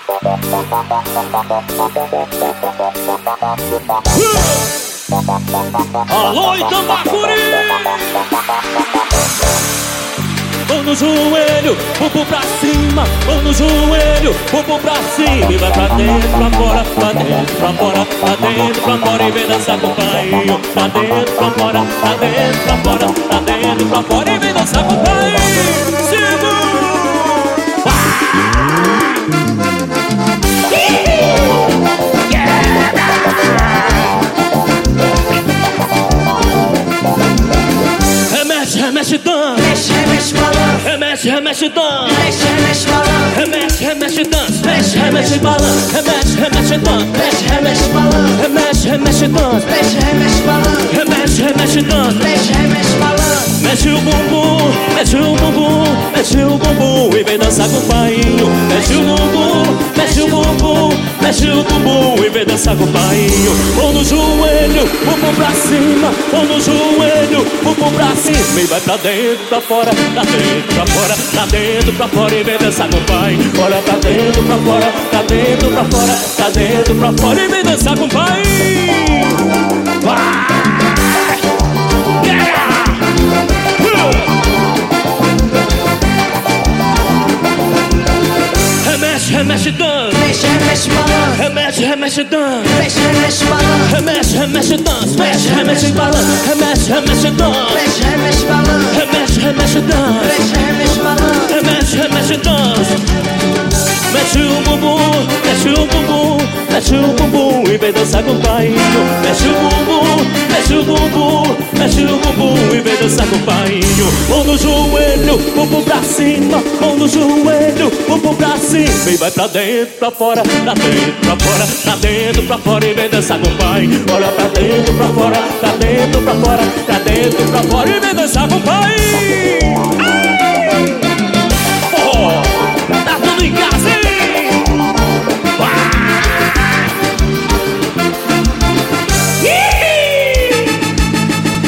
Alô, Itambacuri! Mão no joelho, bumbum pra cima. Mão no joelho, bumbum pra cima. E vai pra dentro, pra fora, pra dentro, pra fora, pra dentro, pra fora. E vem dançar com o pai. Pra dentro, pra fora, pra dentro, pra fora, pra dentro, pra fora. E vem dançar com o pai. Segura! Remexe, dança. Mexe, remexe, balança. Remexe, remexe, dança. Mexe, remexe, balança. Remexe, remexe, dança. Mexe, remexe, balança. Remexe, remexe, dança. Mexe, remexe, balança. Remexe, remexe, dança. Mexe, remexe, balança. Remexe, remexe, dança. Mexe, remexe, balança. Mexe o bumbum, mexe o bumbum, mexe o bumbum e vem dançar com o painho. Mexe o bumbum, mexe o bumbum, mexe o bumbum e vem dançar com o painho. Mão no joelho, bumbum pra cima. Mão no joelho, bumbum pra cima. E vai pra dentro, pra fora, pra dentro, pra fora, pra dentro, pra fora e vem dançar com o pai. Olha pra dentro, pra fora, pra dentro, pra fora, pra dentro, pra fora e vem dançar com o pai. Remexe, remexe, dança. Mexe, remexe, balança. Remexe, remexe, dança. Mexe, remexe, balança. Remexe, remexe, dança. Mexe, remexe, balança. Remexe, remexe, dança. Mexe, remexe, balança. Remexe, remexe, dança. Mexe, remexe, balança. Remexe, remexe, dança. Mexe o bumbum, mexe o bumbum, mexe o bumbum e vem dançar com o pai. Mexe o bumbum, mexe o bumbum, mexe o bumbum e vem dançar com o pai. Mão no joelho, bumbum pra cima. Mão no joelho, bumbum pra cima. E vai pra dentro, pra fora, pra dentro, pra fora, pra dentro, pra fora e vem dançar com o pai. Olha pra dentro, pra fora, pra dentro, pra fora, pra dentro, pra fora e vem dançar com o pai.